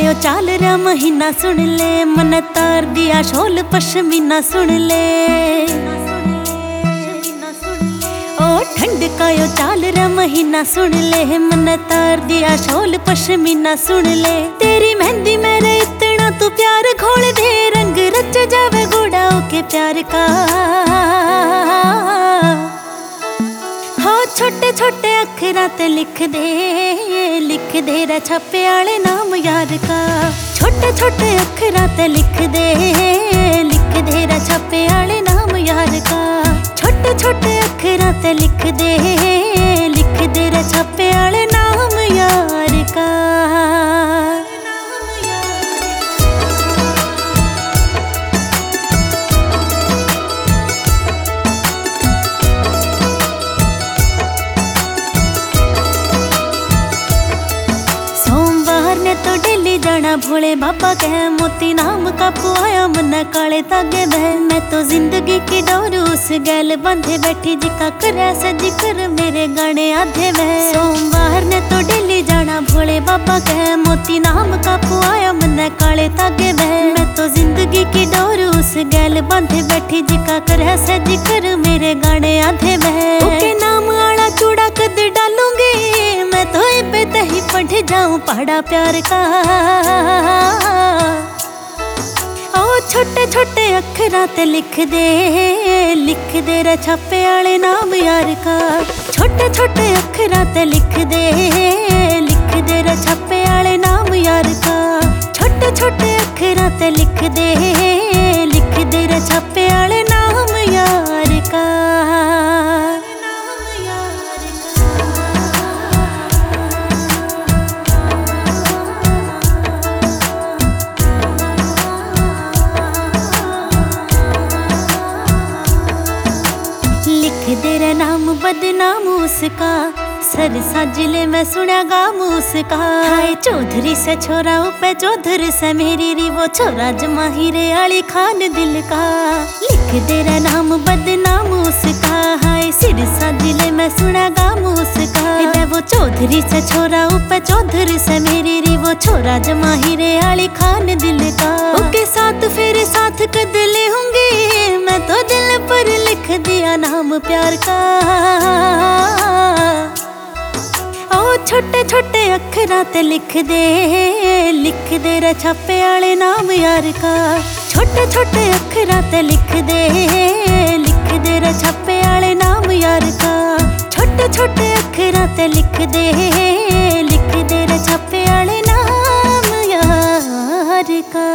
यो चाल रा महीना सुन ले, मन तार दिया शोल पश्मीना सुन ले। ओ ठंड का यो चाल रा महीना सुन ले, मन तार दिया शोल पश्मीना सुन ले। तेरी मेहंदी मेरे इतना तू प्यार घोल दे, रंग रच जावे गोड़ाओ के प्यार का। छोटे छोटे अखरा ते लिख दे रे छापे आले नाम यार का। छोटे छोटे अखरा ते लिख दे रे छापे आले नाम यार का। छोटे छोटे अखरा ते लिख दे रे छापे आले नाम यार का। तो डेली जाना भोले बाबा कह, मोती नाम का पुआया मन काले तागे बह। मैं तो जिंदगी की डोर उस गैल बंधे बैठी, जिका करे सजी कर मेरे गाने आधे वह। सोमवार ने तो डेली जाना भोले बाबा कह, मोती नाम का पुआया मन काले तागे बह। मैं तो जिंदगी की डोर उस गैल बंधे बैठी, जिका करे सजी कर मेरे गाने आधे वह। ओके नाम आला चूड़ा कद डालूंगी मैं तो बेते ही पढ़ जाऊं पहाड़ा प्यार का। ओ छोटे छोटे अखरा ते लिख दे रे छापे आले नाम यार का। छोटे छोटे अखरा ते लिख दे रे छापे आले नाम यार का। छोटे छोटे अखरा ते लिख दे रे छापे आले नाम यार का। तेरा नाम बदनाम उसका, सरसा जिले में सुना गाम उसका। हाय चौधरी से छोरा पे चौधरी से मेरी री, वो छोरा जमाहिरे आली खान दिल का। लिख तेरा नाम बदनाम उसका, हाय सिरसा जिले में सुना गाम उसका। वो चौधरी से छोरा पे चौधरी से मेरी री, वो छोरा जमाहिरे आली खान दिल का। ओके साथ फिर साथ कद ले होंगे, मैं तो दिल पर लिख दिया नाम प्यार का। ओ छोटे छोटे अखरा ते लिख दे रे छापे आले नाम यार का। छोटे छोटे अखरा ते लिख दे रे छापे आले नाम यार का। छोटे छोटे अखरा ते लिख दे रे छापे आले नाम यार का।